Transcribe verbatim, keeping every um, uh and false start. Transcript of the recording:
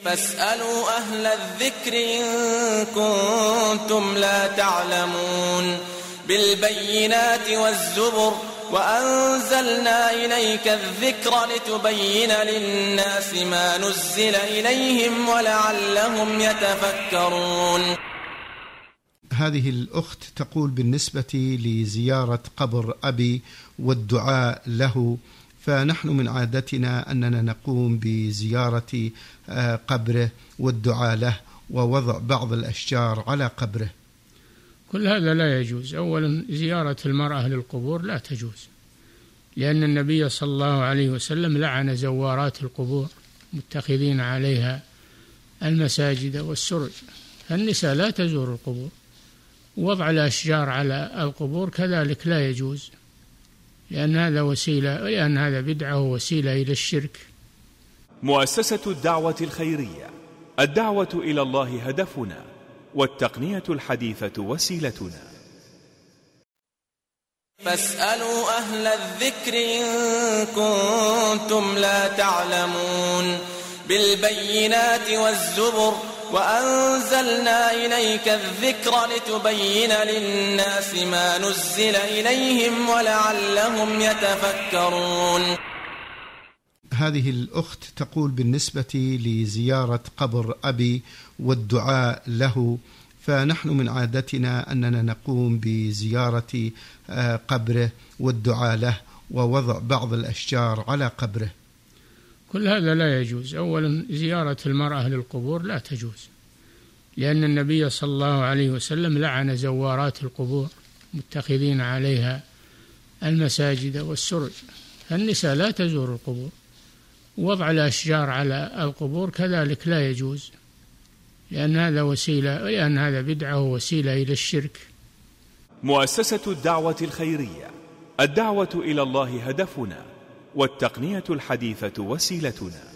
فاسألوا أهل الذكر إن كنتم لا تعلمون بالبينات والزبر وأنزلنا إليك الذكر لتبين للناس ما نزل إليهم ولعلهم يتفكرون. هذه الأخت تقول بالنسبة لزيارة قبر أبي والدعاء له، فنحن من عادتنا أننا نقوم بزيارة قبره والدعاء له ووضع بعض الأشجار على قبره. كل هذا لا يجوز. أولا زيارة المرأة للقبور لا تجوز، لأن النبي صلى الله عليه وسلم لعن زوارات القبور متخذين عليها المساجد والسرج، فالنساء لا تزور القبور. وضع الأشجار على القبور كذلك لا يجوز، لأن هذا وسيلة لأن هذا بدعة ووسيلة إلى الشرك. مؤسسة الدعوة الخيرية، الدعوة إلى الله هدفنا، والتقنية الحديثة وسيلتنا. فاسألوا أهل الذكر إن كنتم لا تعلمون بالبينات والزبر وأنزلنا إليك الذكر لتبين للناس ما نزل إليهم ولعلهم يتفكرون. هذه الأخت تقول بالنسبة لزيارة قبر أبي والدعاء له، فنحن من عادتنا أننا نقوم بزيارة قبره والدعاء له ووضع بعض الأشجار على قبره. كل هذا لا يجوز. أولا زيارة المرأة للقبور لا تجوز، لأن النبي صلى الله عليه وسلم لعن زوارات القبور متخذين عليها المساجد والسرج، فالنساء لا تزور القبور. وضع الأشجار على القبور كذلك لا يجوز، لأن هذا وسيلة لأن هذا بدعة ووسيلة إلى الشرك. مؤسسة الدعوة الخيرية، الدعوة إلى الله هدفنا، والتقنية الحديثة وسيلتنا.